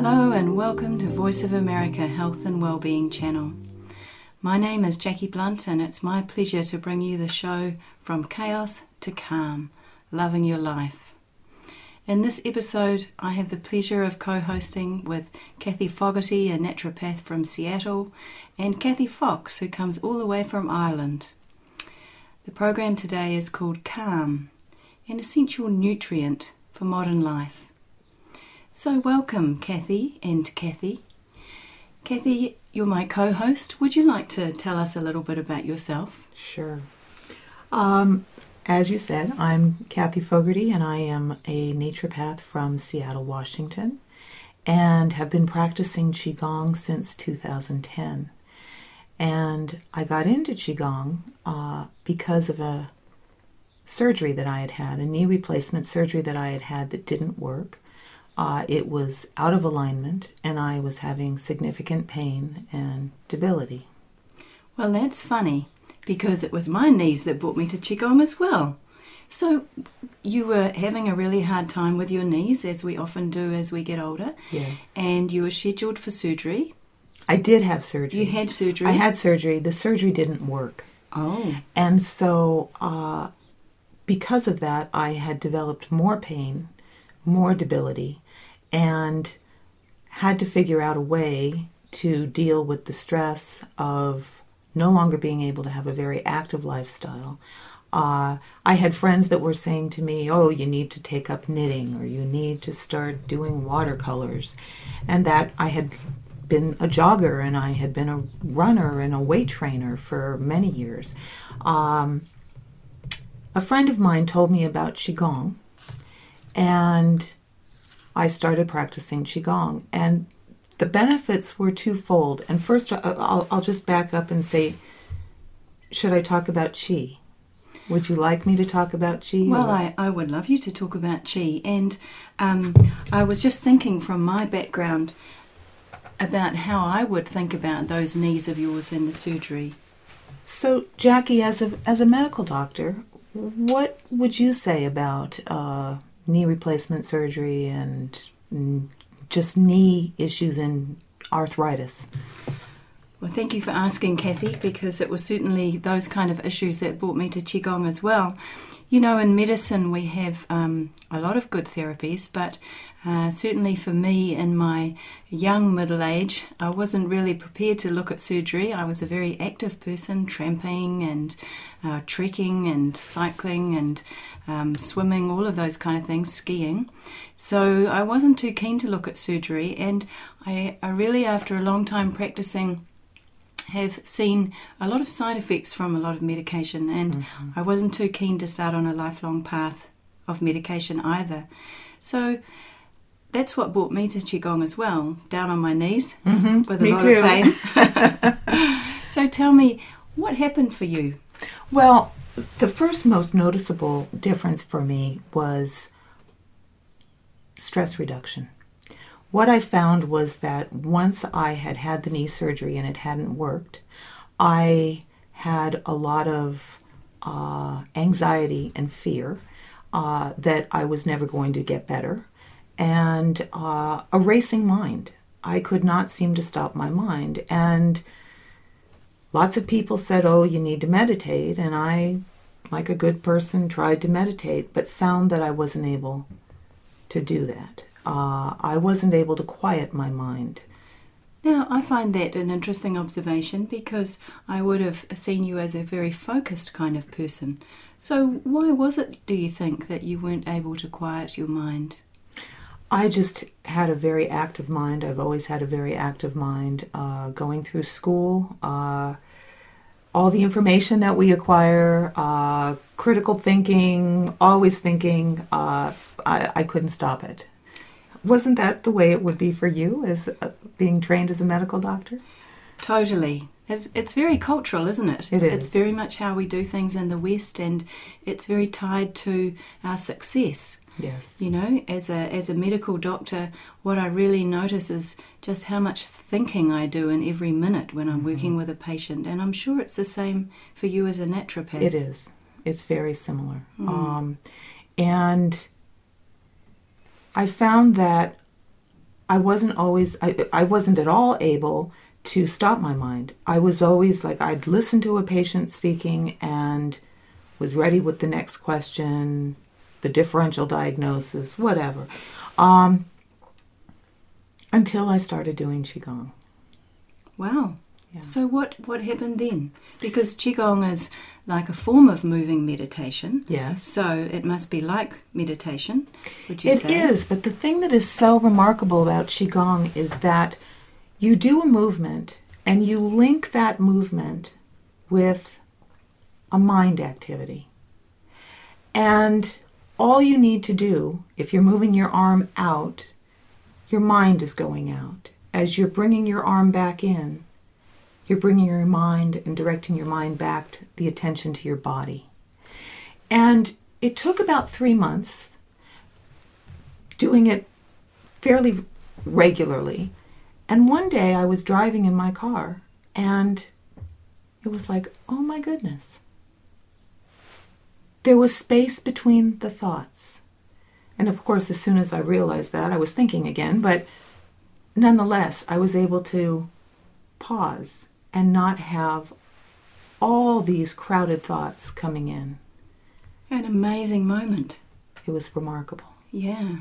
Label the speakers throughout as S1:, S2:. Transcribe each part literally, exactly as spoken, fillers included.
S1: Hello and welcome to Voice of America Health and Wellbeing Channel. My name is Jackie Blunt and it's my pleasure to bring you the show From Chaos to Calm, Loving Your Life. In this episode, I have the pleasure of co-hosting with Kathy Fogarty, a naturopath from Seattle, and Kathy Fox, who comes all the way from Ireland. The program today is called Calm, an essential nutrient for modern life. So welcome, Kathy and Kathy. Kathy, you're my co-host. Would you like to tell us a little bit about yourself?
S2: Sure. Um, as you said, I'm Kathy Fogarty, and I am a naturopath from Seattle, Washington, and have been practicing Qigong since two thousand ten. And I got into Qigong uh, because of a surgery that I had had, a knee replacement surgery that I had had that didn't work. Uh, it was out of alignment, and I was having significant pain and debility.
S1: Well, that's funny, because it was my knees that brought me to Qigong as well. So you were having a really hard time with your knees, as we often do as we get older.
S2: Yes.
S1: And you were scheduled for surgery.
S2: I did have surgery.
S1: You had surgery?
S2: I had surgery. The surgery didn't work.
S1: Oh.
S2: And so uh, because of that, I had developed more pain, more debility, and had to figure out a way to deal with the stress of no longer being able to have a very active lifestyle. Uh, I had friends that were saying to me, oh, you need to take up knitting, or you need to start doing watercolors. And that I had been a jogger, and I had been a runner and a weight trainer for many years. Um, a friend of mine told me about Qigong, and I started practicing Qigong, and the benefits were twofold. And first, I'll, I'll just back up and say, should I talk about Qi? Would you like me to talk about Qi?
S1: Well, I, I would love you to talk about Qi. And um, I was just thinking from my background about how I would think about those knees of yours in the surgery.
S2: So, Jackie, as a, as a medical doctor, what would you say about uh, knee replacement surgery and just knee issues and arthritis?
S1: Well, thank you for asking, Kathy, because it was certainly those kind of issues that brought me to Qigong as well. You know, in medicine we have um, a lot of good therapies, but uh, certainly for me in my young middle age, I wasn't really prepared to look at surgery. I was a very active person, tramping and uh, trekking and cycling and um, swimming, all of those kind of things, skiing. So I wasn't too keen to look at surgery, and I, I really, after a long time practicing, have seen a lot of side effects from a lot of medication, and mm-hmm. I wasn't too keen to start on a lifelong path of medication either. So that's what brought me to Qigong as well, down on my knees
S2: mm-hmm.
S1: with a
S2: me
S1: lot
S2: too.
S1: of pain. So tell me, what happened for you?
S2: Well, the first most noticeable difference for me was stress reduction. What I found was that once I had had the knee surgery and it hadn't worked, I had a lot of uh, anxiety and fear uh, that I was never going to get better, and uh, a racing mind. I could not seem to stop my mind. And lots of people said, oh, you need to meditate, and I, like a good person, tried to meditate, but found that I wasn't able to do that. Uh, I wasn't able to quiet my mind.
S1: Now, I find that an interesting observation, because I would have seen you as a very focused kind of person. So why was it, do you think, that you weren't able to quiet your mind?
S2: I just had a very active mind. I've always had a very active mind. Uh, going through school, uh, all the information that we acquire, uh, critical thinking, always thinking, uh, I, I couldn't stop it. Wasn't that the way it would be for you as uh, being trained as a medical doctor?
S1: Totally. It's, it's very cultural, isn't it?
S2: It is.
S1: It's very much how we do things in the West, and it's very tied to our success.
S2: Yes.
S1: You know, as a as a medical doctor, what I really notice is just how much thinking I do in every minute when I'm mm-hmm. working with a patient. And I'm sure it's the same for you as a naturopath.
S2: It is. It's very similar.
S1: Mm.
S2: Um, and I found that I wasn't always, I, I wasn't at all able to stop my mind. I was always like, I'd listen to a patient speaking and was ready with the next question, the differential diagnosis, whatever, um, until I started doing Qigong.
S1: Wow.
S2: Yeah.
S1: So what, what happened then? Because Qigong is like a form of moving meditation.
S2: Yes.
S1: So it must be like meditation, would you
S2: It
S1: say?
S2: is, but the thing that is so remarkable about Qigong is that you do a movement and you link that movement with a mind activity. And all you need to do, if you're moving your arm out, your mind is going out. As you're bringing your arm back in, you're bringing your mind and directing your mind back to the attention to your body. And it took about three months doing it fairly regularly. And one day I was driving in my car and it was like, oh my goodness. There was space between the thoughts. And of course, as soon as I realized that, I was thinking again, but nonetheless, I was able to pause and not have all these crowded thoughts coming in.
S1: An amazing moment.
S2: It was remarkable.
S1: Yeah.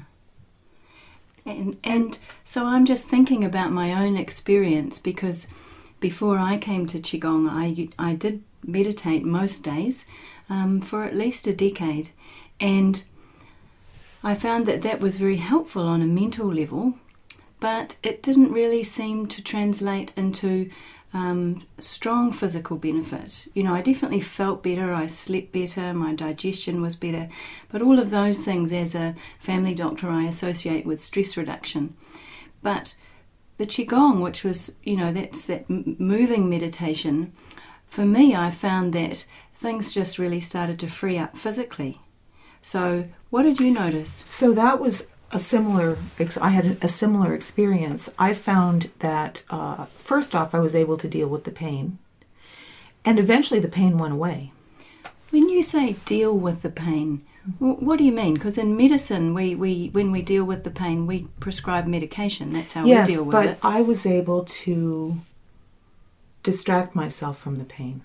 S1: And, and so I'm just thinking about my own experience, because before I came to Qigong, I, I did meditate most days um, for at least a decade. And I found that that was very helpful on a mental level, but it didn't really seem to translate into um, strong physical benefit. You know, I definitely felt better, I slept better, my digestion was better, but all of those things as a family doctor I associate with stress reduction. But the Qigong, which was, you know, that's that m- moving meditation, for me I found that things just really started to free up physically. So what did you notice?
S2: So that was a similar, I had a similar experience. I found that, uh, first off, I was able to deal with the pain, and eventually the pain went away.
S1: When you say deal with the pain, what do you mean? Because in medicine, we, we when we deal with the pain, we prescribe medication. That's how
S2: yes,
S1: we deal with
S2: but
S1: it.
S2: I was able to distract myself from the pain.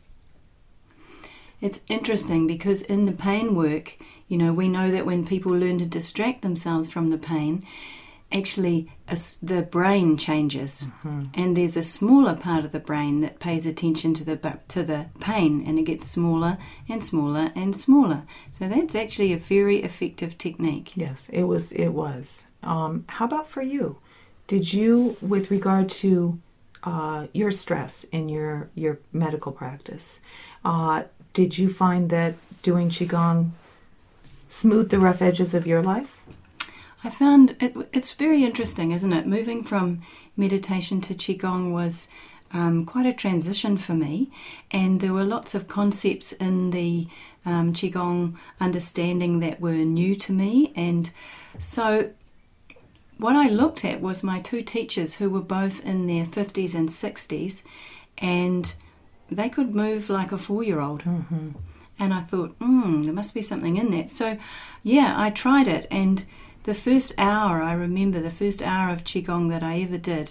S1: It's interesting because in the pain work, you know, we know that when people learn to distract themselves from the pain, actually a, the brain changes, mm-hmm. and there's a smaller part of the brain that pays attention to the to the pain, and it gets smaller and smaller and smaller. So that's actually a very effective technique.
S2: Yes, it was. It was. Um, how about for you? Did you, with regard to uh, your stress in your your medical practice, uh, did you find that doing Qigong smoothed the rough edges of your life?
S1: I found it, it's very interesting, isn't it? Moving from meditation to Qigong was um, quite a transition for me, and there were lots of concepts in the um, Qigong understanding that were new to me. And so what I looked at was my two teachers, who were both in their fifties and sixties, and they could move like a four-year-old. Mm-hmm. And I thought, hmm, there must be something in that. So, yeah, I tried it. And the first hour, I remember the first hour of Qigong that I ever did,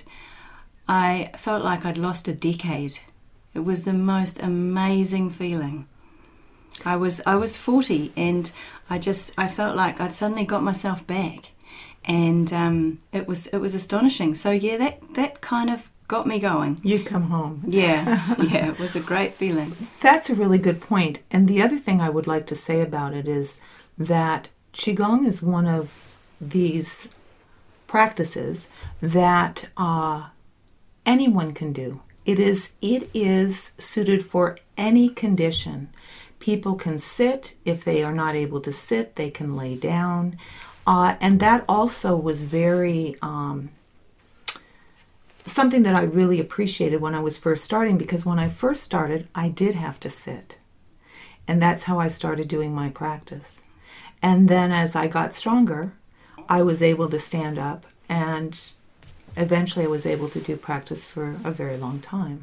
S1: I felt like I'd lost a decade. It was the most amazing feeling. I was I was forty, and I just, I felt like I'd suddenly got myself back. And um, it was it was astonishing. So, yeah, that, that kind of got me going.
S2: You'd come home.
S1: Yeah, yeah, it was a great feeling.
S2: That's a really good point. And the other thing I would like to say about it is that Qigong is one of these practices that uh, anyone can do. It is it is suited for any condition. People can sit. If they are not able to sit, they can lay down. Uh, and that also was very... Um, something that I really appreciated when I was first starting, because when I first started, I did have to sit. And that's how I started doing my practice. And then as I got stronger, I was able to stand up, and eventually I was able to do practice for a very long time.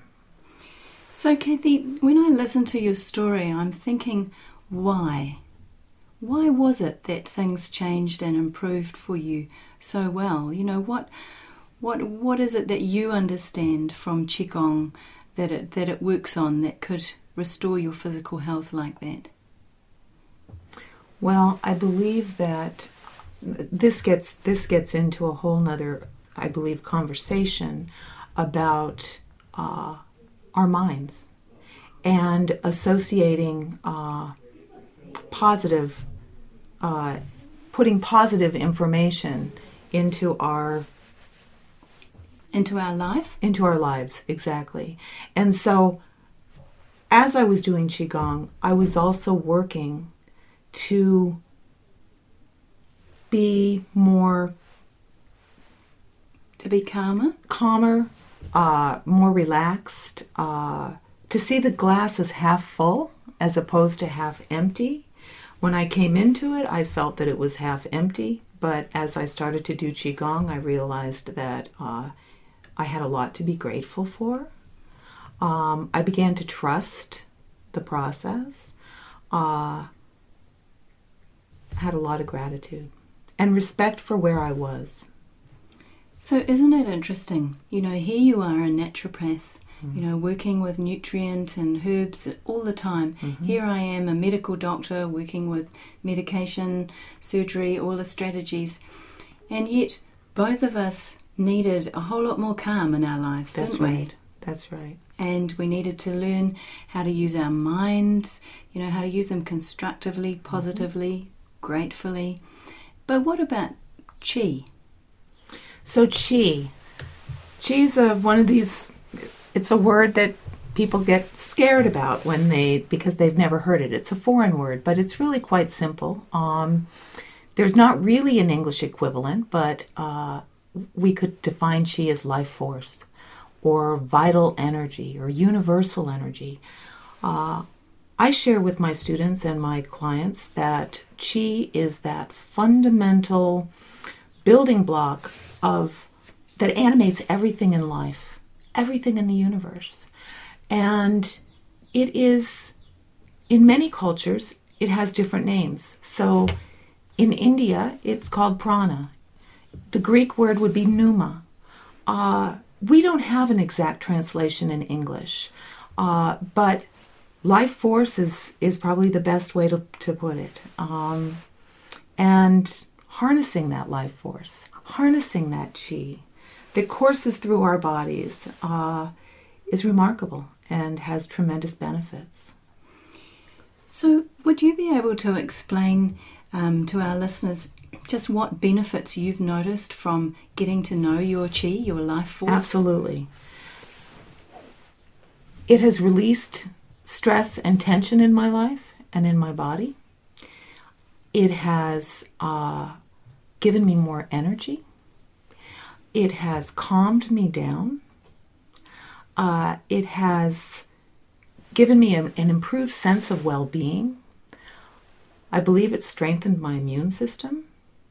S1: So, Kathy, when I listen to your story, I'm thinking, why? Why was it that things changed and improved for you so well? You know, what what what is it that you understand from Qigong that it that it works on that could restore your physical health like that?
S2: Well, I believe that this gets this gets into a whole nother, I believe, conversation about uh, our minds and associating uh, positive, uh, putting positive information into our
S1: into our life,
S2: into our lives, exactly. And so, as I was doing Qigong, I was also working to be more
S1: to be calmer,
S2: calmer, uh, more relaxed, uh, to see the glass as half full as opposed to half empty. When I came into it, I felt that it was half empty, but as I started to do Qigong, I realized that uh, I had a lot to be grateful for. Um, I began to trust the process. Uh, had a lot of gratitude and respect for where I was.
S1: So isn't it interesting? You know, here you are, a naturopath, mm-hmm. you know, working with nutrient and herbs all the time. Mm-hmm. Here I am, a medical doctor, working with medication, surgery, all the strategies. And yet, both of us needed a whole lot more calm in our lives,
S2: That's
S1: didn't we?
S2: right. That's right.
S1: And we needed to learn how to use our minds, you know, how to use them constructively, positively, mm-hmm. gratefully. But what about Qi?
S2: So Qi. Qi's a, one of these, it's a word that people get scared about when they, because they've never heard it. It's a foreign word, but it's really quite simple. Um, there's not really an English equivalent, but uh, we could define Qi as life force or vital energy or universal energy. Uh, I share with my students and my clients that Qi is that fundamental building block of that animates everything in life, everything in the universe. And it is, in many cultures, it has different names. So in India, it's called prana. The Greek word would be pneuma. Uh, we don't have an exact translation in English, uh, but life force is, is probably the best way to, to put it. Um, and harnessing that life force, harnessing that Qi that courses through our bodies uh, is remarkable and has tremendous benefits.
S1: So would you be able to explain um, to our listeners just what benefits you've noticed from getting to know your Qi, your life force?
S2: Absolutely. It has released stress and tension in my life and in my body. It has uh, given me more energy. It has calmed me down. Uh, it has given me a, an improved sense of well-being. I believe it's strengthened my immune system.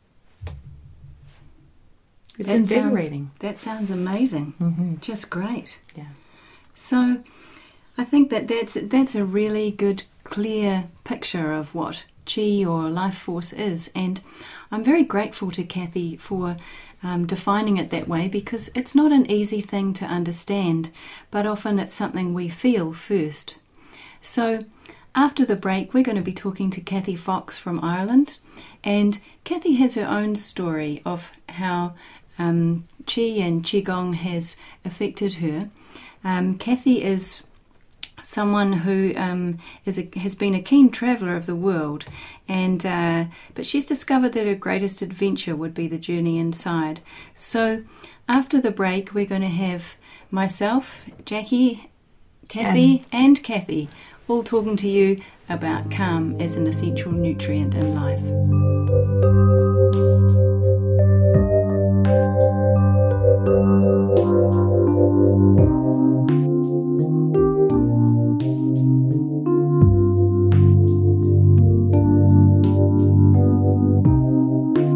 S2: It's
S1: that
S2: invigorating.
S1: Sounds, that sounds amazing.
S2: Mm-hmm.
S1: Just great.
S2: Yes.
S1: So I think that that's, that's a really good, clear picture of what Qi or life force is. And I'm very grateful to Kathy for um, defining it that way, because it's not an easy thing to understand, but often it's something we feel first. So after the break, we're going to be talking to Kathy Fox from Ireland, and Kathy has her own story of how um, Qi and Qigong has affected her. Um, Kathy is someone who um, is a, has been a keen traveller of the world, and uh, but she's discovered that her greatest adventure would be the journey inside. So after the break, we're going to have myself, Jackie, Kathy, and, and Kathy all talking to you about calm as an essential nutrient in life.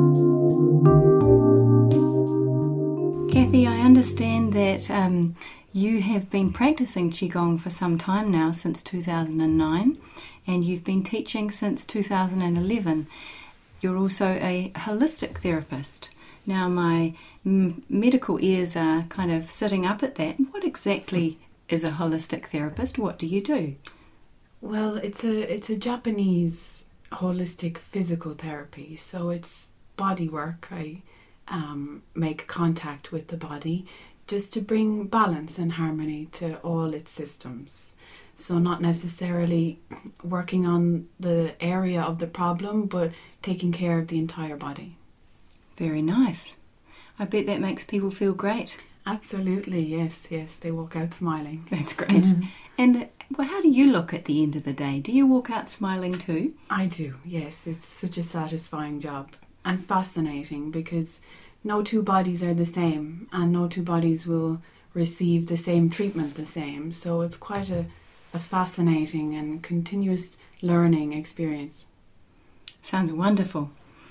S1: Kathy, I understand that um, You have been practicing Qigong for some time now, since two thousand nine, and you've been teaching since two thousand eleven. You're also a holistic therapist. Now, my m- medical ears are kind of sitting up at that. What exactly is a holistic therapist? What do you do?
S3: Well, it's a it's a Japanese holistic physical therapy. So it's body work. I um, make contact with the body just to bring balance and harmony to all its systems. So not necessarily working on the area of the problem, but taking care of the entire body.
S1: Very nice. I bet that makes people feel great.
S3: Absolutely, yes, yes. They walk out smiling.
S1: That's great. Mm-hmm. And well, how do you look at the end of the day? Do you walk out smiling too?
S3: I do, yes. It's such a satisfying job and fascinating, because no two bodies are the same and no two bodies will receive the same treatment the same. So it's quite a, a fascinating and continuous learning experience.
S1: Sounds wonderful.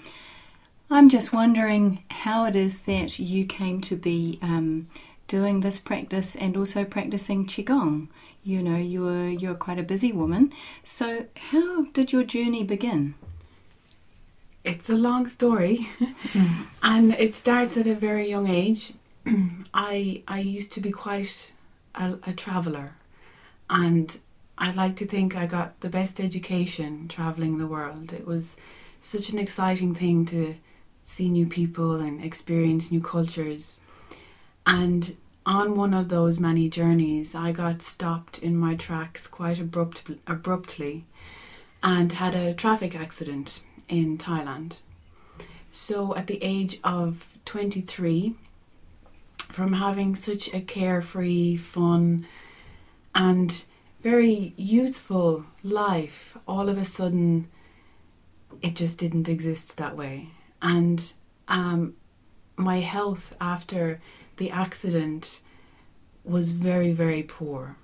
S1: I'm just wondering how it is that you came to be um, doing this practice and also practicing Qigong. You know, you're you're quite a busy woman. So how did your journey begin?
S3: It's a long story, and it starts at a very young age. I I used to be quite a, a traveller, and I like to think I got the best education travelling the world. It was such an exciting thing to see new people and experience new cultures. And on one of those many journeys, I got stopped in my tracks quite abrupt, abruptly and had a traffic accident in Thailand. So at the age of twenty-three, from having such a carefree, fun and very youthful life, all of a sudden it just didn't exist that way. And um, my health after the accident was very, very poor.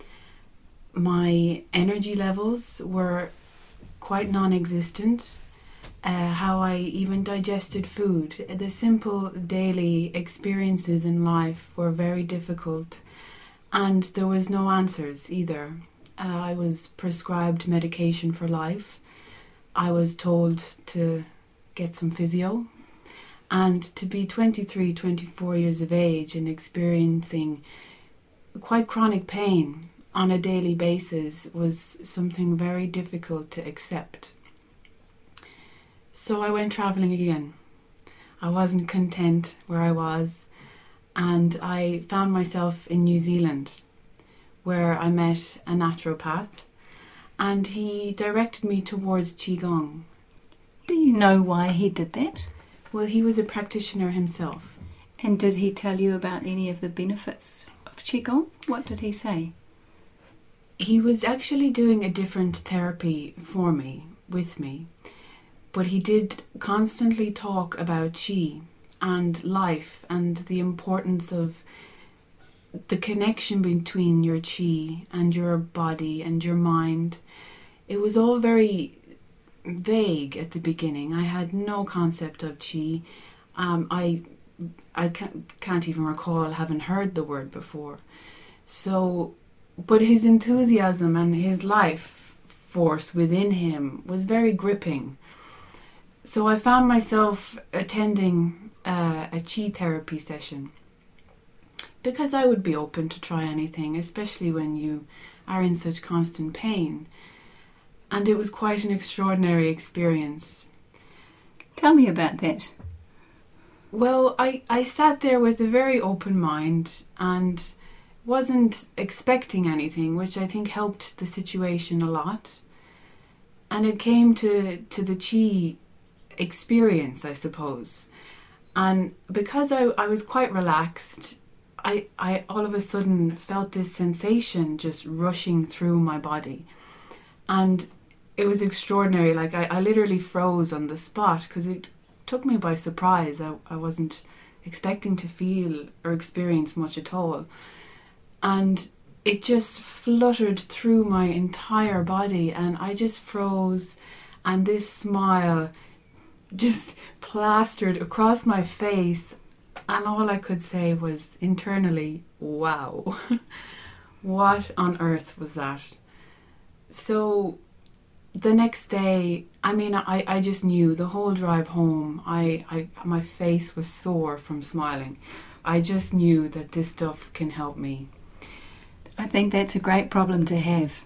S3: My energy levels were quite non-existent. Uh, how I even digested food. The simple daily experiences in life were very difficult, and there was no answers either. Uh, I was prescribed medication for life. I was told to get some physio, and to be twenty-three, twenty-four years of age and experiencing quite chronic pain on a daily basis was something very difficult to accept. So I went travelling again. I wasn't content where I was, and I found myself in New Zealand, where I met a naturopath, and he directed me towards Qigong.
S1: Do you know why he did that?
S3: Well, he was a practitioner himself.
S1: And did he tell you about any of the benefits of Qigong? What did he say?
S3: He was actually doing a different therapy for me, with me. But he did constantly talk about Qi and life and the importance of the connection between your Qi and your body and your mind. It was all very vague at the beginning. I had no concept of Qi. Um, I I can't, can't even recall having heard the word before. So, but his enthusiasm and his life force within him was very gripping. So I found myself attending uh, a Qi therapy session because I would be open to try anything, especially when you are in such constant pain. And it was quite an extraordinary experience.
S1: Tell me about that.
S3: Well, I, I sat there with a very open mind and wasn't expecting anything, which I think helped the situation a lot. And it came to, to the Qi experience, I suppose. And because I, I was quite relaxed, I, I all of a sudden felt this sensation just rushing through my body. And it was extraordinary. Like I, I literally froze on the spot because it took me by surprise. I, I wasn't expecting to feel or experience much at all. And it just fluttered through my entire body and I just froze, and this smile just plastered across my face And all I could say was internally, wow, what on earth was that? So the next day, I mean, I, I just knew the whole drive home, I, I my face was sore from smiling. I just knew that this stuff can help me.
S1: I think that's a great problem to have.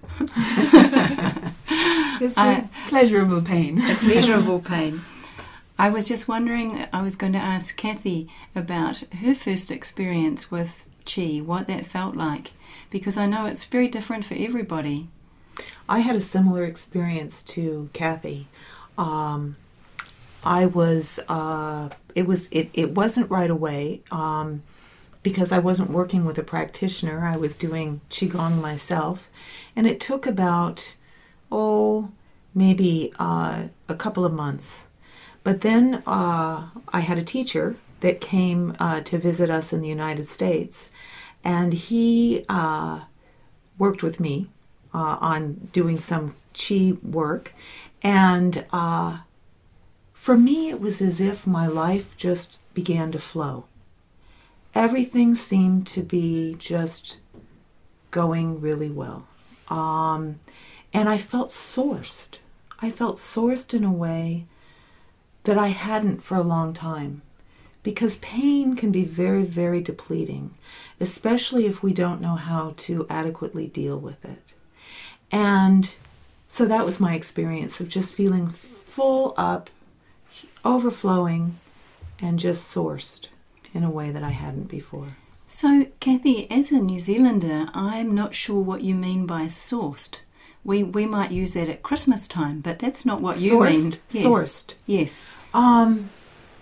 S3: It's a I, pleasurable pain.
S1: A pleasurable pain. I was just wondering, I was going to ask Kathy about her first experience with Qi, what that felt like, because I know it's very different for everybody.
S2: I had a similar experience to Kathy. Um, I was, uh, it was, it, it wasn't right away, um, because I wasn't working with a practitioner. I was doing Qigong myself, and it took about, oh, maybe uh, a couple of months. But then uh, I had a teacher that came uh, to visit us in the United States, and he uh, worked with me uh, on doing some Qi work. And uh, for me, it was as if my life just began to flow. Everything seemed to be just going really well. Um, and I felt sourced. I felt sourced in a way that I hadn't for a long time, because pain can be very, very depleting, especially if we don't know how to adequately deal with it. And so that was my experience of just feeling full up, overflowing, and just sourced in a way that I hadn't before.
S1: So, Kathy, as a New Zealander, I'm not sure what you mean by sourced. We we might use that at Christmas time, but that's not what you
S2: Sourced.
S1: mean. Yes.
S2: Sourced.
S1: Yes.
S2: Um,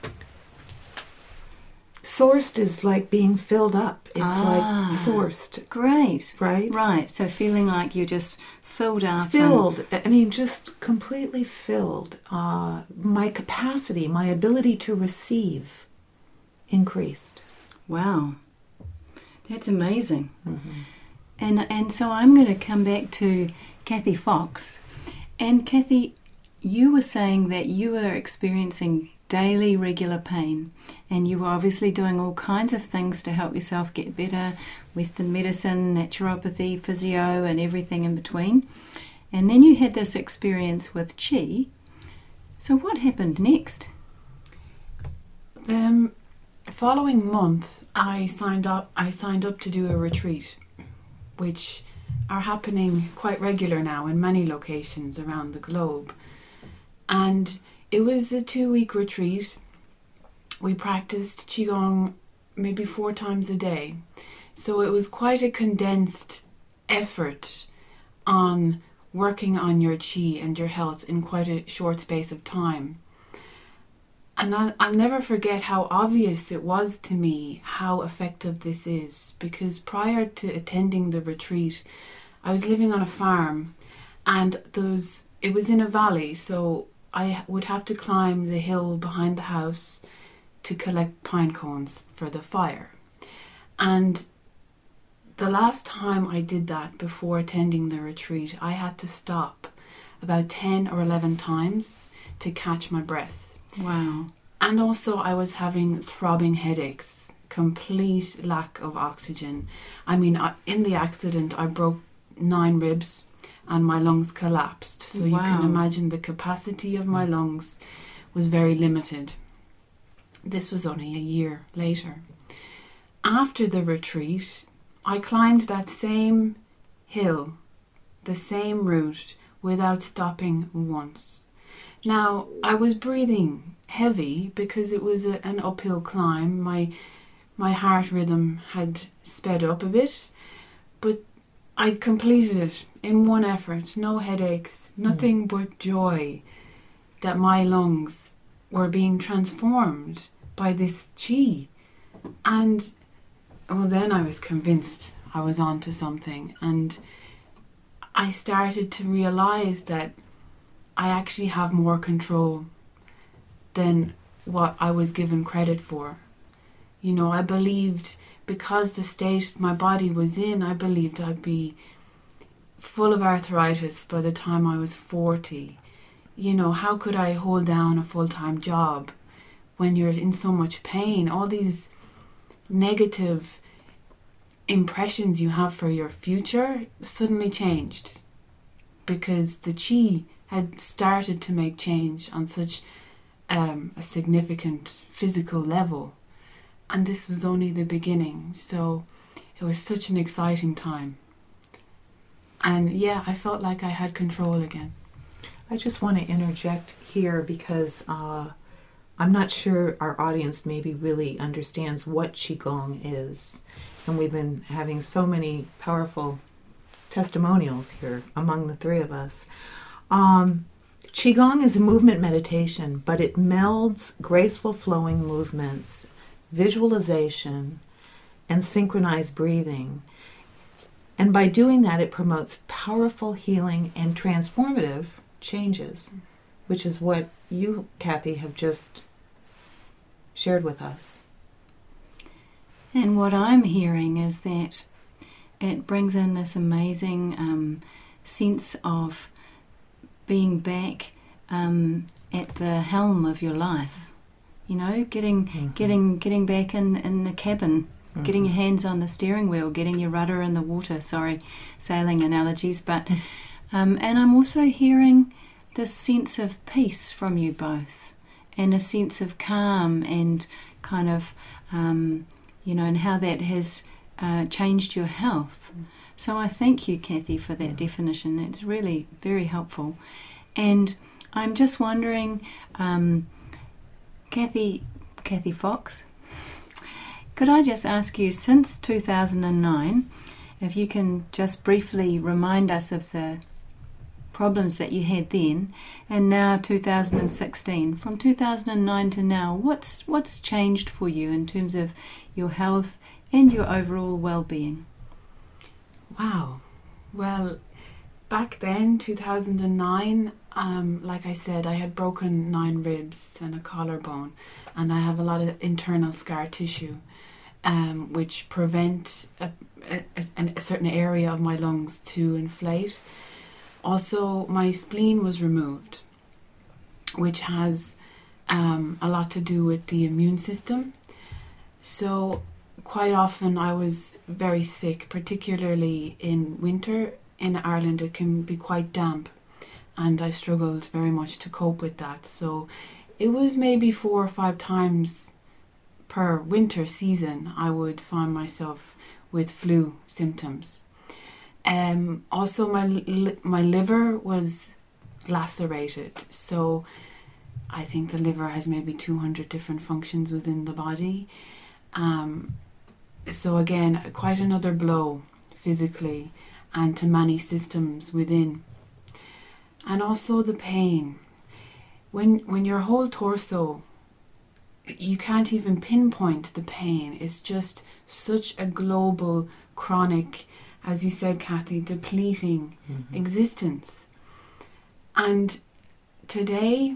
S2: sourced is like being filled up. It's
S1: ah,
S2: like sourced.
S1: Great.
S2: Right?
S1: Right. So feeling like you're just filled up.
S2: Filled. And I mean, just completely filled. Uh, my capacity, my ability to receive increased.
S1: Wow. That's amazing.
S2: Mm-hmm.
S1: And and so I'm going to come back to Kathy Fox. And Kathy, you were saying that you were experiencing daily regular pain, and you were obviously doing all kinds of things to help yourself get better, Western medicine, naturopathy, physio, and everything in between. And then you had this experience with Qi. So what happened next?
S3: The following month, I signed up. I signed up to do a retreat, which are happening quite regular now in many locations around the globe. And it was a two-week retreat. We practiced Qigong maybe four times a day. So it was quite a condensed effort on working on your Qi and your health in quite a short space of time. And I'll, I'll never forget how obvious it was to me how effective this is, because prior to attending the retreat, I was living on a farm, and there was, it was in a valley, so I would have to climb the hill behind the house to collect pine cones for the fire. And the last time I did that before attending the retreat, I had to stop about ten or eleven times to catch my breath.
S1: Wow. And
S3: also I was having throbbing headaches, complete lack of oxygen. I mean, in the accident, I broke nine ribs and my lungs collapsed. So wow. You can imagine the capacity of my lungs was very limited. This was only a year later. After the retreat, I climbed that same hill, the same route, without stopping once. Now, I was breathing heavy because it was a, an uphill climb. My my heart rhythm had sped up a bit, but I completed it in one effort. No headaches, nothing mm. but joy that my lungs were being transformed by this Qi. And well, then I was convinced I was onto something, and I started to realize that I actually have more control than what I was given credit for. You know, I believed, because the state my body was in, I believed I'd be full of arthritis by the time I was forty. You know, how could I hold down a full-time job when you're in so much pain? All these negative impressions you have for your future suddenly changed, because the chi had started to make change on such um, a significant physical level, and this was only the beginning. So it was such an exciting time, and yeah, I felt like I had control again.
S2: I just want to interject here because uh, I'm not sure our audience maybe really understands what Qigong is, and we've been having so many powerful testimonials here among the three of us. Um, Qigong is a movement meditation, but it melds graceful flowing movements, visualization, and synchronized breathing. And by doing that, it promotes powerful healing and transformative changes, which is what you, Kathy, have just shared with us.
S1: And what I'm hearing is that it brings in this amazing um, sense of being back um, at the helm of your life. You know, getting mm-hmm. getting getting back in, in the cabin, mm-hmm. getting your hands on the steering wheel, getting your rudder in the water. Sorry, sailing analogies, but um, and I'm also hearing this sense of peace from you both, and a sense of calm and kind of um, you know, and how that has uh, changed your health. Mm. So I thank you, Kathy, for that mm. definition. It's really very helpful. And I'm just wondering, um, Kathy, Kathy Fox, could I just ask you, since two thousand nine, if you can just briefly remind us of the problems that you had then, and now two thousand sixteen, from two thousand nine to now, what's what's changed for you in terms of your health and your overall well-being?
S3: Wow. Well, back then, two thousand nine, um, like I said, I had broken nine ribs and a collarbone, and I have a lot of internal scar tissue, um, which prevent a, a, a certain area of my lungs to inflate. Also, my spleen was removed, which has um, a lot to do with the immune system. So quite often I was very sick, particularly in winter. In Ireland it can be quite damp, and I struggled very much to cope with that. So it was maybe four or five times per winter season I would find myself with flu symptoms. Um, also, my li- my liver was lacerated, so I think the liver has maybe two hundred different functions within the body. Um, so again, quite another blow physically and to many systems within. And also the pain. When when your whole torso, you can't even pinpoint the pain. It's just such a global, chronic, as you said, Kathy, depleting mm-hmm. existence. And today,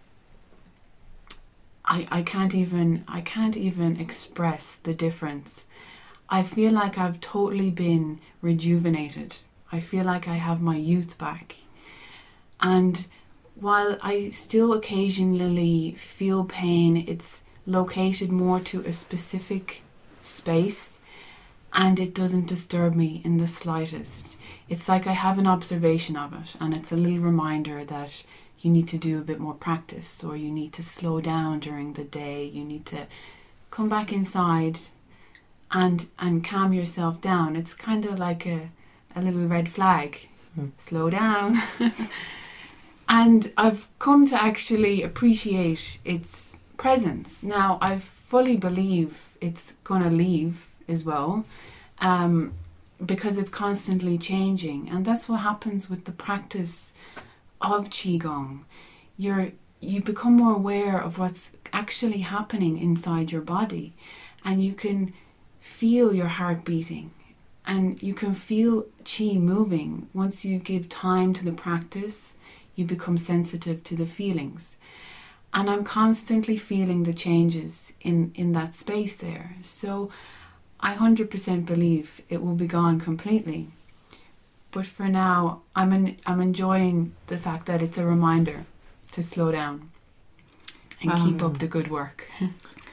S3: I I can't even I can't even express the difference. I feel like I've totally been rejuvenated. I feel like I have my youth back. And while I still occasionally feel pain, it's located more to a specific space, and it doesn't disturb me in the slightest. It's like I have an observation of it, and it's a little reminder that you need to do a bit more practice, or you need to slow down during the day, you need to come back inside and and calm yourself down. It's kind of like a, a little red flag. Mm. Slow down. And I've come to actually appreciate its presence. Now, I fully believe it's going to leave as well, um, because it's constantly changing. And that's what happens with the practice of Qigong. You're, you become more aware of what's actually happening inside your body, and you can feel your heart beating, and you can feel Qi moving. Once you give time to the practice, you become sensitive to the feelings. And I'm constantly feeling the changes in, in that space there. So I one hundred percent believe it will be gone completely. But for now, I'm in, I'm enjoying the fact that it's a reminder to slow down and um, keep up the good work.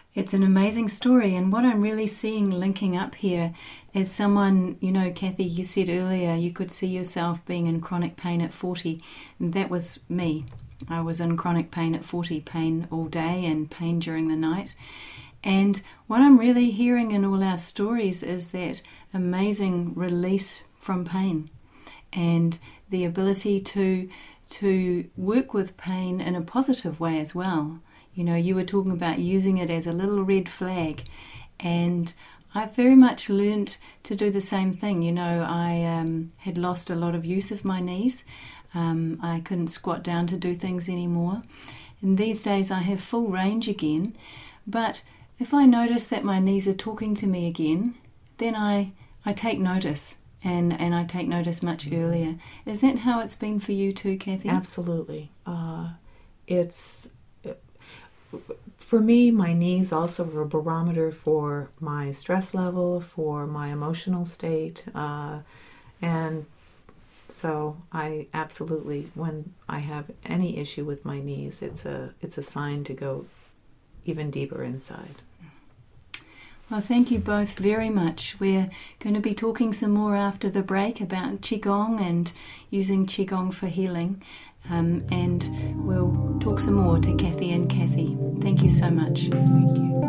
S1: It's an amazing story, and what I'm really seeing linking up here is someone, you know, Kathy, you said earlier you could see yourself being in chronic pain at forty, and that was me. I was in chronic pain at forty, pain all day and pain during the night. And what I'm really hearing in all our stories is that amazing release from pain and the ability to to work with pain in a positive way as well. You know, you were talking about using it as a little red flag, and I've very much learnt to do the same thing. You know, I um, had lost a lot of use of my knees. Um, I couldn't squat down to do things anymore. And these days I have full range again. But if I notice that my knees are talking to me again, then I, I take notice. And, and I take notice much earlier. Is that how it's been for you too, Kathy?
S2: Absolutely. Uh, it's... For me, my knees also are a barometer for my stress level, for my emotional state, uh, and so I absolutely, when I have any issue with my knees, it's a it's a sign to go even deeper inside.
S1: Well, thank you both very much. We're going to be talking some more after the break about Qigong and using Qigong for healing. Um, and we'll talk some more to Kathy and Kathy. Thank you so much.
S2: Thank you.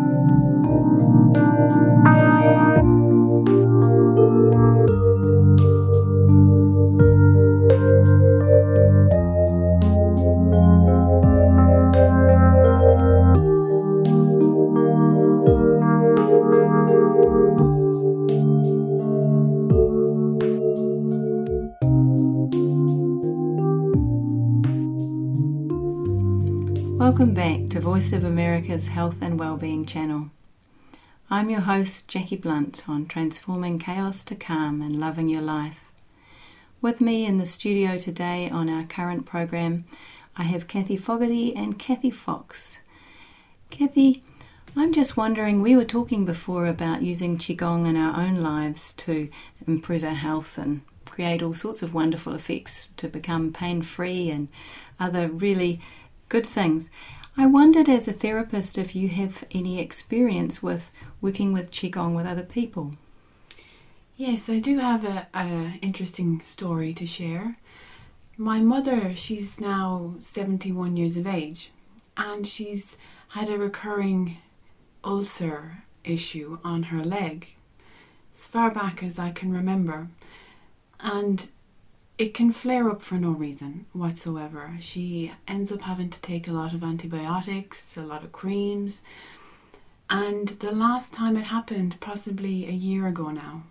S1: Welcome back to Voice of America's Health and Wellbeing channel. I'm your host, Jackie Blunt, on Transforming Chaos to Calm and Loving Your Life. With me in the studio today on our current program, I have Kathy Fogarty and Kathy Fox. Kathy, I'm just wondering, we were talking before about using Qigong in our own lives to improve our health and create all sorts of wonderful effects to become pain-free and other really good things. I wondered as a therapist if you have any experience with working with Qigong with other people.
S3: Yes, I do have a, a interesting story to share. My mother, she's now seventy-one years of age, and she's had a recurring ulcer issue on her leg as far back as I can remember. And it can flare up for no reason whatsoever. She ends up having to take a lot of antibiotics, a lot of creams. And the last time it happened, possibly a year ago now,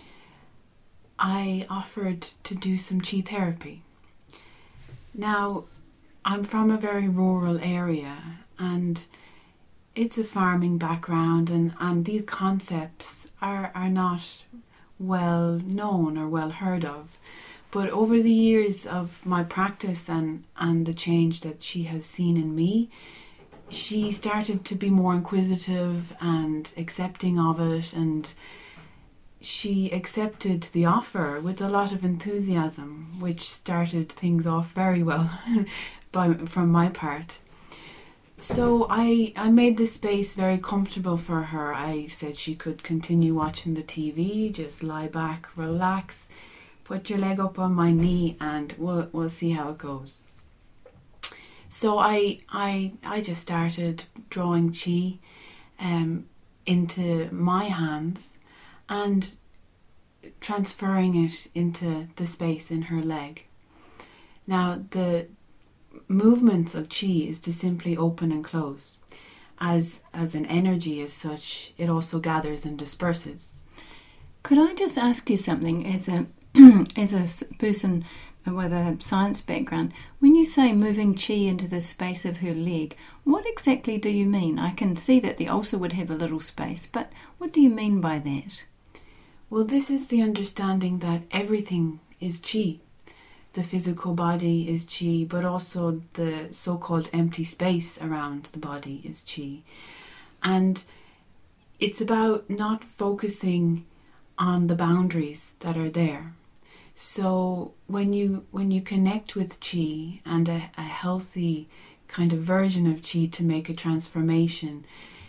S3: I offered to do some Qi therapy. Now, I'm from a very rural area, and it's a farming background, and, and these concepts are, are not well known or well heard of. But over the years of my practice and, and the change that she has seen in me, she started to be more inquisitive and accepting of it, and she accepted the offer with a lot of enthusiasm, which started things off very well by, from my part. So I, I made the space very comfortable for her. I said she could continue watching the T V, just lie back, relax, put your leg up on my knee, and we'll we'll see how it goes. So I I I just started drawing Qi um, into my hands and transferring it into the space in her leg. Now the movements of Qi is to simply open and close. As as an energy as such, it also gathers and disperses.
S1: Could I just ask you something as a as a person with a science background? When you say moving Qi into the space of her leg, what exactly do you mean? I can see that the ulcer would have a little space, but what do you mean by that?
S3: Well, this is the understanding that everything is Qi. The physical body is Qi, but also the so-called empty space around the body is Qi. And it's about not focusing on the boundaries that are there. So when you when you connect with Qi and a, a healthy kind of version of Qi to make a transformation,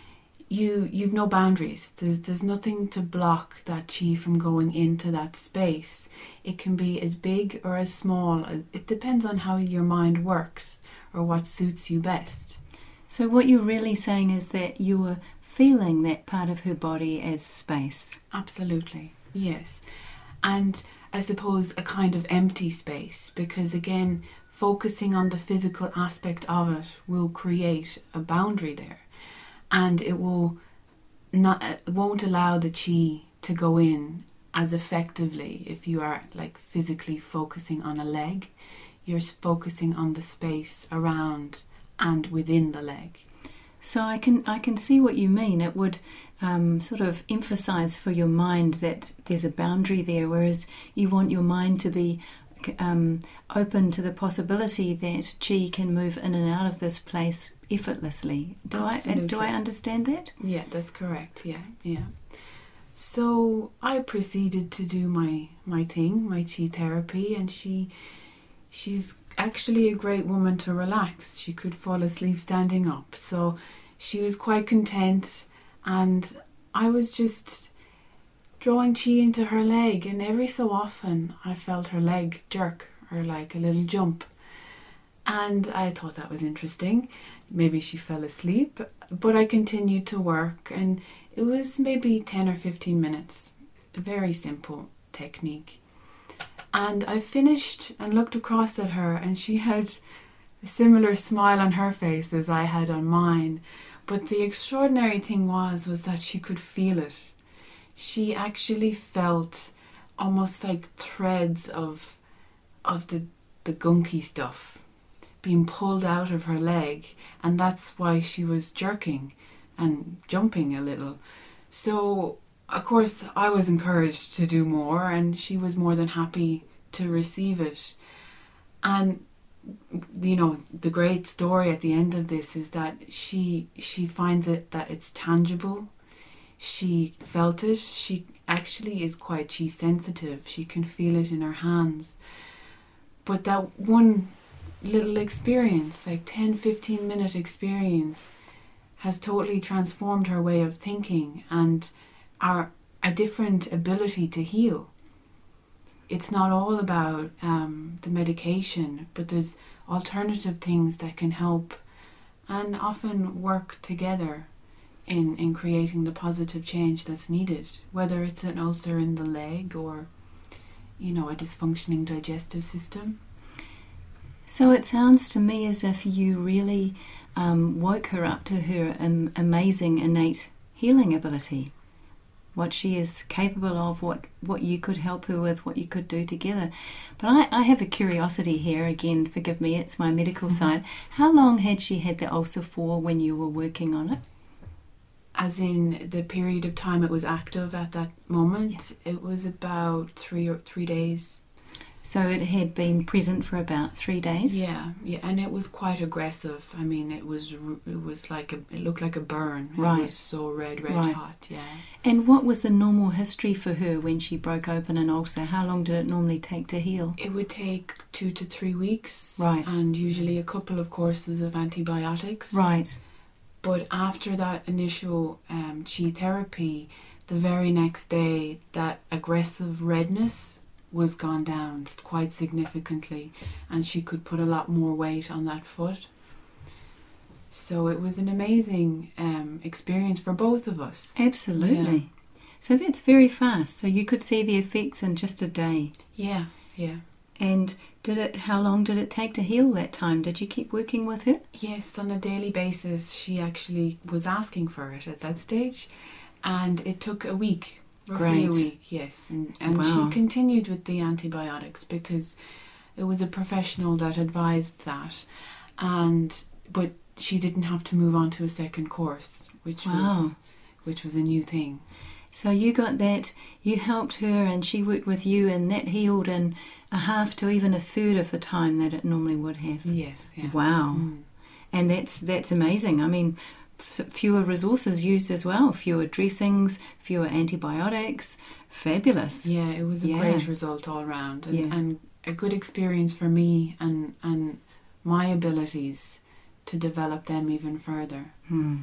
S3: you you've no boundaries. There's there's nothing to block that chi from going into that space. It can be as big or as small. It depends on how your mind works or what suits you best.
S1: So what you're really saying is that you were feeling that part of her body as space.
S3: Absolutely, yes. And I suppose a kind of empty space, because again, focusing on the physical aspect of it will create a boundary there, and it will not it won't allow the chi to go in as effectively if you are like physically focusing on a leg. You're focusing on the space around and within the leg.
S1: So I can I can see what you mean. It would um, sort of emphasize for your mind that there's a boundary there, whereas you want your mind to be um, open to the possibility that chi can move in and out of this place effortlessly. Do
S3: Absolutely.
S1: I do I understand that?
S3: Yeah, that's correct. Yeah, yeah. So I proceeded to do my my thing, my chi therapy, and she she's actually a great woman to relax. She could fall asleep standing up, so she was quite content, and I was just drawing chi into her leg, and every so often I felt her leg jerk or like a little jump, and I thought that was interesting. Maybe she fell asleep, but I continued to work, and it was maybe ten or fifteen minutes. A very simple technique. And I finished and looked across at her, and she had a similar smile on her face as I had on mine. But the extraordinary thing was, was that she could feel it. She actually felt almost like threads of of the, the gunky stuff being pulled out of her leg, and that's why she was jerking and jumping a little. So of course I was encouraged to do more, and she was more than happy to receive it. And you know, the great story at the end of this is that she she finds it that it's tangible. She felt it. She actually is quite chi sensitive. She can feel it in her hands. But that one little experience, like ten fifteen minute experience, has totally transformed her way of thinking and our a different ability to heal. It's not all about um, the medication, but there's alternative things that can help and often work together in, in creating the positive change that's needed, whether it's an ulcer in the leg or, you know, a dysfunctioning digestive system.
S1: So it sounds to me as if you really um, woke her up to her um, amazing innate healing ability, what she is capable of, what, what you could help her with, what you could do together. But I, I have a curiosity here, again, forgive me, it's my medical mm-hmm. side. How long had she had the ulcer for when you were working on it?
S3: As in the period of time it was active at that moment, yes. It was about three or three days.
S1: So it had been present for about three days?
S3: Yeah, yeah, and it was quite aggressive. I mean, it was it was like a, it looked like a burn.
S1: Right.
S3: It was so red, red
S1: right.
S3: hot, yeah.
S1: And what was the normal history for her when she broke open an ulcer? How long did it normally take to heal?
S3: It would take two to three weeks.
S1: Right.
S3: And usually a couple of courses of antibiotics.
S1: Right.
S3: But after that initial um, chi therapy, the very next day, that aggressive redness was gone down quite significantly, and she could put a lot more weight on that foot. So it was an amazing um, experience for both of us.
S1: Absolutely. Yeah. So that's very fast. So you could see the effects in just a day.
S3: Yeah, yeah.
S1: And did it? How long did it take to heal that time? Did you keep working with her?
S3: Yes, on a daily basis. She actually was asking for it at that stage, and it took a week. Roughly
S1: Great.
S3: a week, yes. And, and
S1: wow.
S3: she continued with the antibiotics because it was a professional that advised that. And but she didn't have to move on to a second course, which
S1: wow.
S3: was which was a new thing.
S1: So you got that, you helped her and she worked with you, and that healed in a half to even a third of the time that it normally would have.
S3: Yes, yeah.
S1: Wow.
S3: Mm.
S1: And that's that's amazing. I mean, fewer resources used as well, fewer dressings, fewer antibiotics. Fabulous.
S3: Yeah, it was a
S1: yeah.
S3: great result all round, and,
S1: yeah.
S3: and a good experience for me and and my abilities to develop them even further.
S1: Hmm.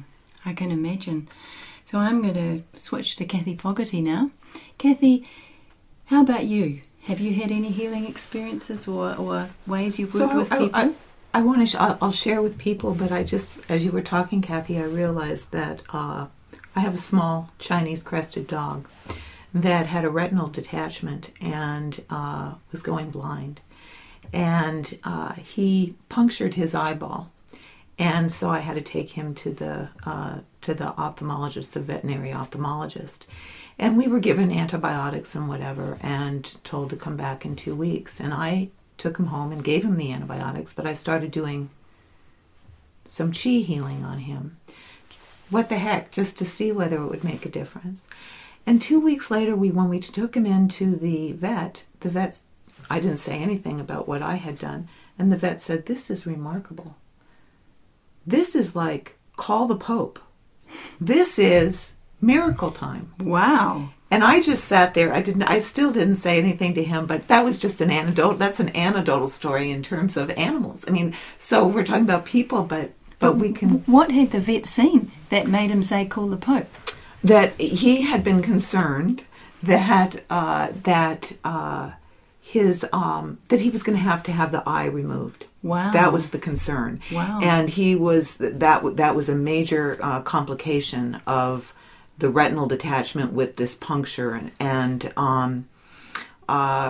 S1: I can imagine. So I'm going to switch to Kathy Fogarty now. Kathy, how about you? Have you had any healing experiences or, or ways you've worked
S2: so
S1: with
S2: I,
S1: people?
S2: I, I want to. Sh- I'll, I'll share with people, but I just, as you were talking, Kathy, I realized that uh, I have a small Chinese crested dog that had a retinal detachment and uh, was going blind, and uh, he punctured his eyeball, and so I had to take him to the uh, to the ophthalmologist, the veterinary ophthalmologist. And we were given antibiotics and whatever and told to come back in two weeks. And I took him home and gave him the antibiotics, but I started doing some chi healing on him. What the heck, just to see whether it would make a difference. And two weeks later, we when we took him into the vet, the vet, I didn't say anything about what I had done, and the vet said, "This is remarkable. This is like, call the Pope. This is miracle time."
S1: Wow.
S2: And I just sat there. I didn't. I still didn't say anything to him, but that was just an anecdote. That's an anecdotal story in terms of animals. I mean, so we're talking about people, but but, but we can.
S1: What had the vet seen that made him say, "Call the Pope"?
S2: That he had been concerned that uh, that uh, his um, that he was going to have to have the eye removed.
S1: Wow.
S2: That was the concern.
S1: Wow.
S2: And he was that that was a major uh, complication of the retinal detachment with this puncture, and, and um, uh,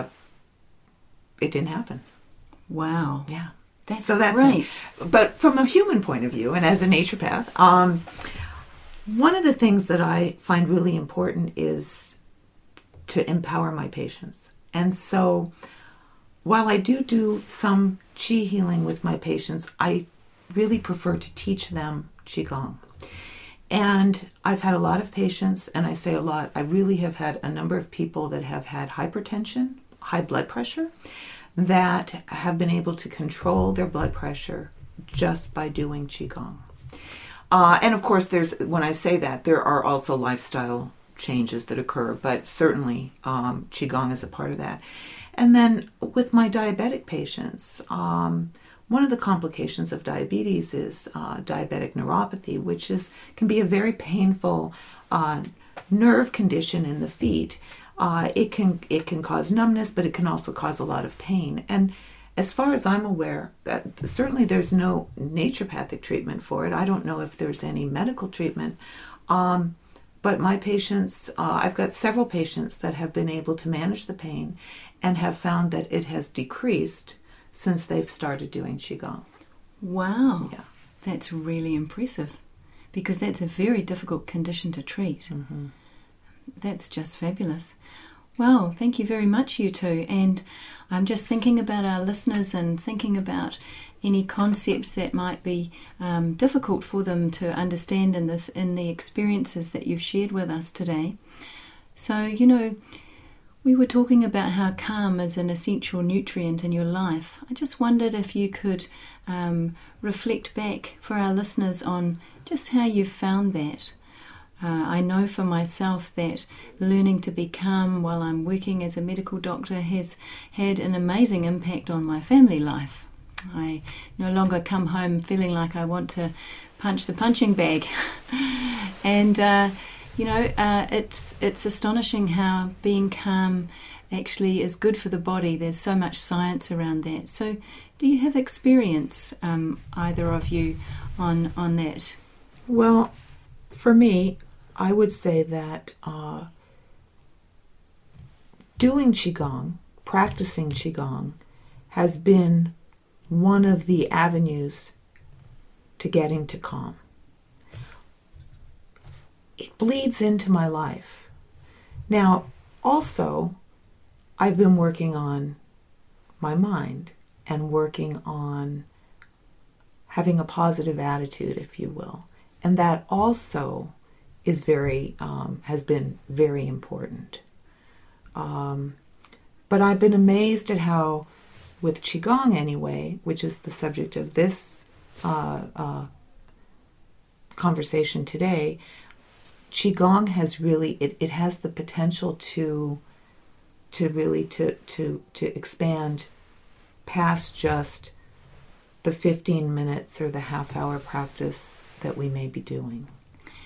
S2: it didn't happen.
S1: Wow.
S2: Yeah.
S1: That's,
S2: so that's
S1: great.
S2: But from a human point of view, and as a naturopath, um, one of the things that I find really important is to empower my patients. And so while I do do some Qi healing with my patients, I really prefer to teach them Qigong. And I've had a lot of patients, and I say a lot, I really have had a number of people that have had hypertension, high blood pressure, that have been able to control their blood pressure just by doing Qigong. Uh, and of course, there's when I say that, there are also lifestyle changes that occur, but certainly um, Qigong is a part of that. And then with my diabetic patients, um, one of the complications of diabetes is uh, diabetic neuropathy, which is can be a very painful uh, nerve condition in the feet. Uh, it can it can cause numbness, but it can also cause a lot of pain. And as far as I'm aware, that certainly there's no naturopathic treatment for it. I don't know if there's any medical treatment. Um, but my patients, uh, I've got several patients that have been able to manage the pain and have found that it has decreased since they've started doing Qigong.
S1: Wow.
S2: Yeah.
S1: That's really impressive, because that's a very difficult condition to treat.
S2: Mm-hmm.
S1: That's just fabulous. Well, thank you very much, you two. And I'm just thinking about our listeners and thinking about any concepts that might be um, difficult for them to understand in this, in the experiences that you've shared with us today. So, you know, we were talking about how calm is an essential nutrient in your life. I just wondered if you could um, reflect back for our listeners on just how you've found that. Uh, I know for myself that learning to be calm while I'm working as a medical doctor has had an amazing impact on my family life. I no longer come home feeling like I want to punch the punching bag. and, uh, you know, uh, it's it's astonishing how being calm actually is good for the body. There's so much science around that. So do you have experience, um, either of you, on, on that?
S2: Well, for me, I would say that uh, doing Qigong, practicing Qigong, has been one of the avenues to getting to calm. It bleeds into my life. Now, also, I've been working on my mind and working on having a positive attitude, if you will. And that also is very, um, has been very important. Um, but I've been amazed at how, with Qigong anyway, which is the subject of this uh, uh, conversation today, Qigong has really, it, it has the potential to, to really, to, to, to expand past just the fifteen minutes or the half hour practice that we may be doing.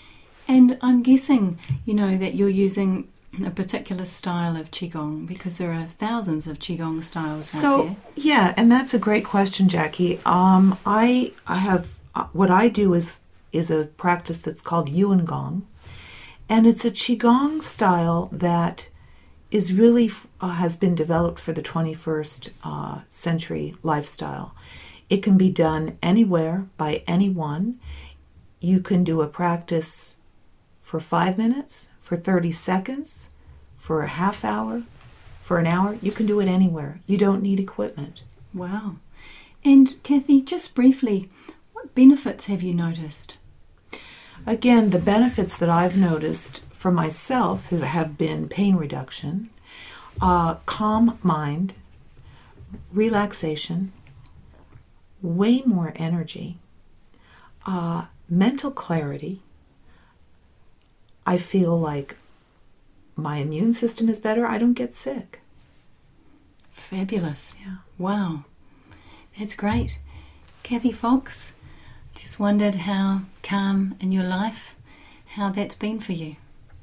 S1: And I'm guessing, you know, that you're using a particular style of Qigong, because there are thousands of Qigong styles out
S2: So,
S1: there.
S2: yeah, and that's a great question, Jackie. Um, I, I have, uh, what I do is, is a practice that's called Yuan Gong. And it's a Qigong style that is really, uh, has been developed for the twenty-first uh, century lifestyle. It can be done anywhere by anyone. You can do a practice for five minutes, for thirty seconds, for a half hour, for an hour. You can do it anywhere. You don't need equipment.
S1: Wow. And Kathy, just briefly, what benefits have you noticed?
S2: Again, the benefits that I've noticed for myself have been pain reduction, uh, calm mind, relaxation, way more energy, uh, mental clarity. I feel like my immune system is better. I don't get sick.
S1: Fabulous.
S2: Yeah.
S1: Wow. That's great. Kathy Fox, just wondered how calm in your life, how that's been for you.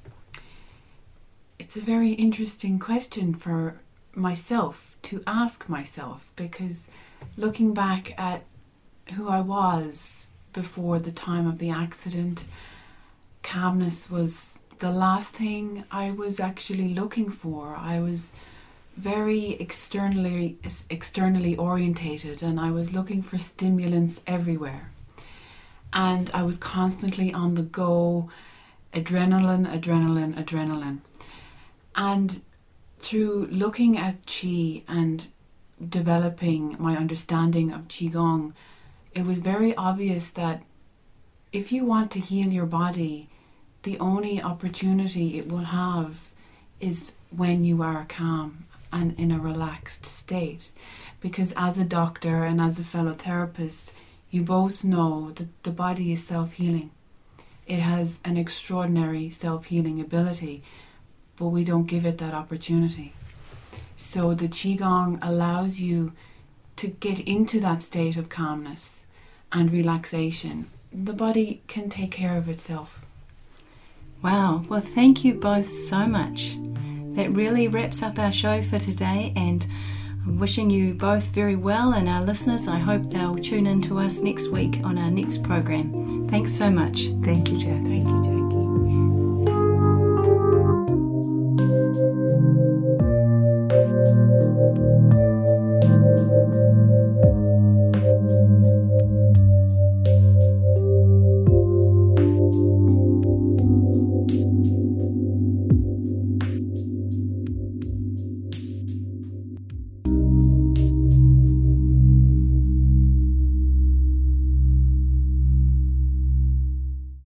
S3: It's a very interesting question for myself to ask myself, because looking back at who I was before the time of the accident, calmness was the last thing I was actually looking for. I was very externally externally orientated, and I was looking for stimulants everywhere. And I was constantly on the go, adrenaline, adrenaline, adrenaline. And through looking at Qi and developing my understanding of Qigong, it was very obvious that if you want to heal your body, the only opportunity it will have is when you are calm and in a relaxed state. Because as a doctor and as a fellow therapist, you both know that the body is self-healing. It has an extraordinary self-healing ability, but we don't give it that opportunity. So the Qigong allows you to get into that state of calmness and relaxation. The body can take care of itself.
S1: Wow. Well, thank you both so much. That really wraps up our show for today, and I'm wishing you both very well, and our listeners, I hope they'll tune in to us next week on our next program. Thanks so much.
S2: Thank you, Jack.
S3: Thank you, Jackie.